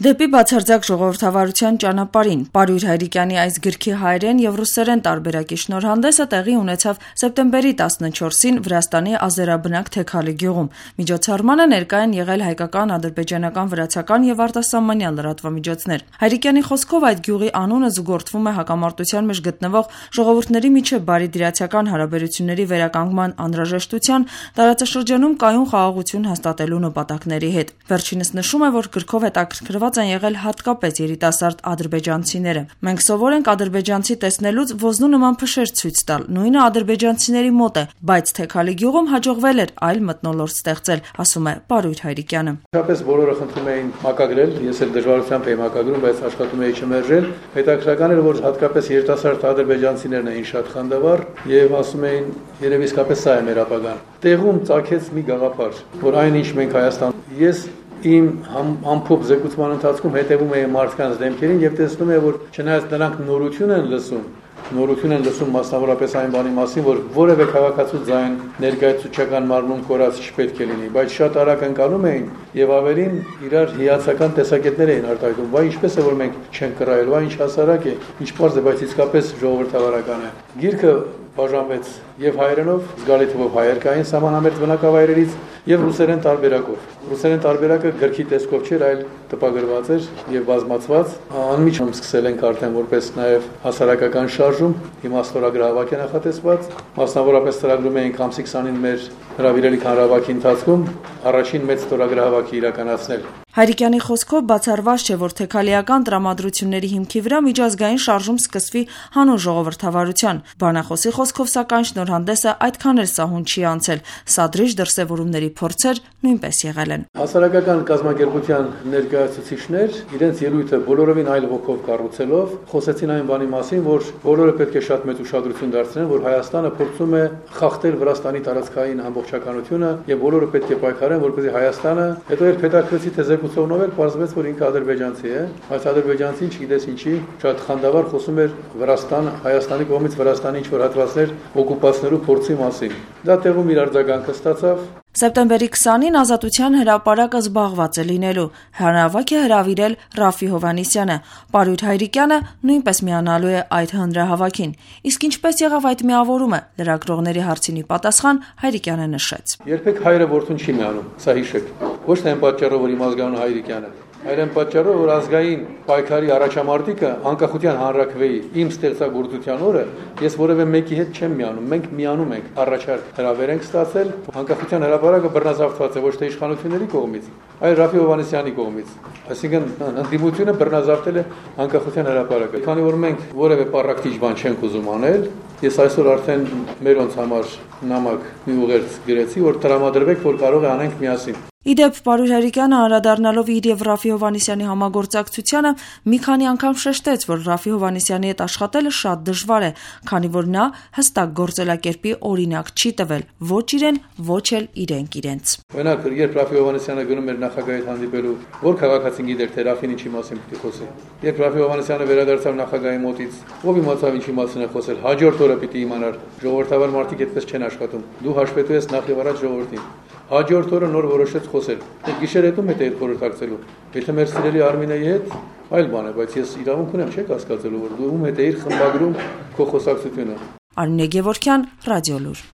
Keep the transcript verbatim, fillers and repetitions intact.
Դեպի բացարձակ ժողովրդավարության ճանապարհին Պարույր Հայրիկյանի այս գրքի հայերեն եւ ռուսերեն տարբերակի շնորհանդեսը տեղի ունեցավ սեպտեմբերի տասնչորսին Վրաստանի Ազերաբնակ Թեքալի գյուղում։ Միջոցառմանը ներկա են եղել հայկական, ադրբեջանական, վրացական եւ արտասահմանյան լրատվամիջոցներ։ Հայրիկյանի խոսքով այդ գյուղի անունը զուգորդվում է հակամարտության մեջ գտնվող ժողովուրդների միջև բարիդրացիական հարաբերությունների վերականգնման անհրաժեշտության, տարածաշրջանում կայուն խաղաղություն հաստատելու նպատակների հետ։ Վերջինս նշում է, որ գրքով հետաքրքրված են եղել հատկապես երիտասարդ ադրբեջանցիները։ Մենք սովոր ենք ադրբեջանցի տեսնելուց ոզնու նման փշեր ցույց տալ։ Նույնը ադրբեջանցիների մոտ է, բայց Թեքալի գյուղում հաջողվել էր այլ մթնոլորտ ստեղծել, ասում է Պարույր Հայրիկյանը։ Շապես բոլորը խնդրում էին մակագրել, ես էլ դժվարությամբ էի մակագրում, բայց աշխատում էի չմերժել։ Հետաքրքրական էր, որ հատկապես երիտասարդ ադրբեջանցիներն էին շատ խանդավառ եւ ասում էին, երևի իսկապես սա է մեր ապագան։ Տեղում ծագեց մի գաղափար, որ այնինչ մենք Հայաստան, ես Իմ ամփոփ զեկուցման ընթացքում հետևում էի մարդկանց դեմքերին եւ տեսնում եմ, որ չնայած նրանք նորություն են լսում, նորություն են լսում մասնավորապես այն բանի մասին, որ որևէ քաղաքացու ձայն ներկայացուցչական մարմնում կորած չպետք է լինի, բայց շատ արագ ընկալում էին եւ ավելին իրար հիացական տեսակետներ էին արտահայտում։ Վայ ինչպես է որ մենք չենք կռայել, վայ ինչ հասարակ է, ինչ պարզ է, բայց իսկապես ժողովրդավարական է։ Գիրքը բաժանվեց եւ հայերենով, զգալի թվով հայեր կային սահմանամերձ բնակավայրերից եւ ռուսերեն տարբերակով։ Ռուսերեն տարբերակը գրքի տեսքով չէր, այլ տպագրված էր եւ բազմացված։ Անմիջապես սկսել ենք արդեն որպես նաեւ հասարակական շարժում, հիմա ստորագրահավաք է նախատեսված։ Մասնավորապես ծրագրում էինք ամսի քսանին մեր հրավիրելիք հանրահավաքի ընթացքում առաջին մեծ ստորագրահավաքի իրականացնել։ Հայրիկյանի խոսքով բացառված չէ, որ թեքալիական տրամադրությունների հիմքի վրա միջազգային շարժում սկսվի հանուն ժողովրդավարության։ Բանախոսի խոսքով սակայն շնորհանդեսը այդքան էլ սահուն չի անցել, սադրիչ դրսևորումների փորձեր նույնպես եղել են։ Հասարակական կազմակերպության ներկայացուցիչներ իրենց ելույթը բոլորովին այլ ոգով կառուցելով խոսեցին այն բանի մասին, որ բոլորը պետք է շատ մեծ ուշադրություն դարձնեն, որ Հայաստանը փորձում է խախտել Վրաստանի տարածքային ամբողջականությունը եւ բոլորը պետք է պայքարեն, որպեսզի Հայաստանը, հետո երբ հետաքրքրեցի թե զեկուցողնով էր, պարզվեց, որ ինքը ադրբեջանցի է, բայց ադրբեջանցին չգիտես ինչի, շատ խանդավառ խոսում էր Վրաստան, Հայաստանի կողմից Վրաստանի ինչ-որ հատվածներ օկուպացնելու փորձի մասին։ Դա տեղում իր արձագանքը ստացավ։ Սեպտեմբերի քսանին Ազատության հրապարակը զբաղված է լինելու։ Հանրահավաք է հրավիրել Ռաֆի Հովհաննիսյանը։ Պարույր Հայրիկյանը նույնպես միանալու է այդ հանրահավաքին։ Իսկ ինչպես եղավ այդ միավորումը, լրագրողների հարցինի պատասխան Հայրիկյանը նշեց։ Երբեք հայրը որդուն չի միանում, սա հիշեք։ Ոչ թե այն պատճառով, որ իմ ազգանուն Հայրիկյանը, այլ այն պատճառով, որ ազգային պայքարի առաջամարտիկը անկախության հանրաքվեի իմ ստեղծագործության օրը ես որևէ մեկի հետ չեմ միանում, մենք միանում ենք, առաջարկ հրավեր ենք ստացել, անկախության հրապարակը բռնազավթված է ոչ թե իշխանությունների կողմից, այլ Ռաֆի Հովհաննիսյանի կողմից։ Այսինքն ընդդիմությունը բռնազավթել է անկախության հրապարակը։ Քանի որ մենք որևէ պառակտիչ բան չենք ուզում անել, ես այսօր արդեն մերոնց համար նամակ մի ուղերձ գրեցի, որ տրամադրվեք, որ կարող է անենք միասին։ Իդեպ Պարույր Հայրիկյանը անդրադառնալով իր եւ Ռաֆի Հովհաննիսյանի համագործակցությանը մի քանի անգամ շեշտեց, որ Ռաֆի Հովհաննիսյանի հետ աշխատելը շատ դժվար է, քանի որ նա հստակ գործելակերպի օրինակ չի տվել ոչ իրեն, ոչ էլ իրենք իրենց։ Օրինակ, երբ Ռաֆի Հովհաննիսյանը գնում էր նախագահի հետ հանդիպելու, որ քաղաքացին գիտեր, թե Ռաֆին ինչի մասին պիտի խոսի։ Երբ Ռաֆի Հովհաննիսյանը վերադարձավ նախագահի մոտից, ով իմացավ ինչի մասին է խոսել, հաջորդ օրը պիտի իմանար, ժողովրդավար մարդիկ այդպես չեն աշխատում։ Դու հաշվետու ես նախ եւ առաջ ժողովրդին։ Հաջորդ օրը նոր որոշեց խոսել։ Այդ գիշեր հետո մեծ էր խորհրդակցելու։ Եթե մեր սիրելի Արմինեի հետ այլ բան է, բայց ես իրավունք ունեմ, չեք հասկացելու, որ դու ում հետ էիր խմբագրում քո խոսակցությունը։ Արմինե Գևորգյան, Ռադիոլուր։